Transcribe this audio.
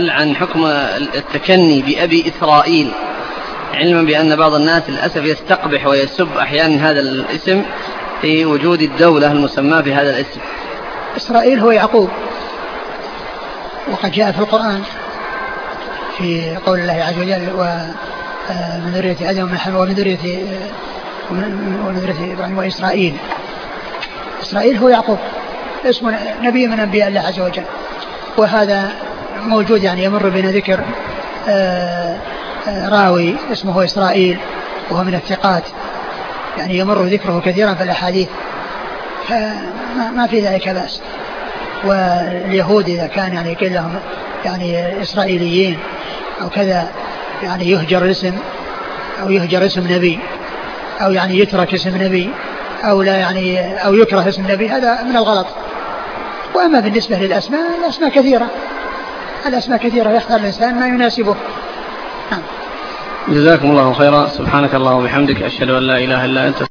عن حكم التكني بأبي إسرائيل، علما بأن بعض الناس للأسف يستقبح ويسب أحيانا هذا الاسم في وجود الدولة المسمى بهذا الاسم. إسرائيل هو يعقوب، وقد جاء في القرآن في قول الله عز وجل ومن ذرية آدم ومن ذرية إبراهيم وإسرائيل. إسرائيل هو يعقوب، اسم نبي من أنبياء الله عز وجل، وهذا موجود يعني يمر بنا ذكر راوي اسمه إسرائيل وهو من الثقات، يعني يمر ذكره كثيرا في الأحاديث، فما في ذلك بأس. واليهود إذا كان يعني كلهم يعني إسرائيليين أو كذا، يعني يهجر الاسم أو يهجر اسم نبي أو يعني يترك اسم نبي أو لا يعني أو يكره اسم نبي، هذا من الغلط. وأما بالنسبة للأسماء، الأسماء كثيرة يختار الإنسان ما يناسبه. جزاكم الله خيرا. سبحانك اللهم وبحمدك، أشهد أن لا إله إلا أنت.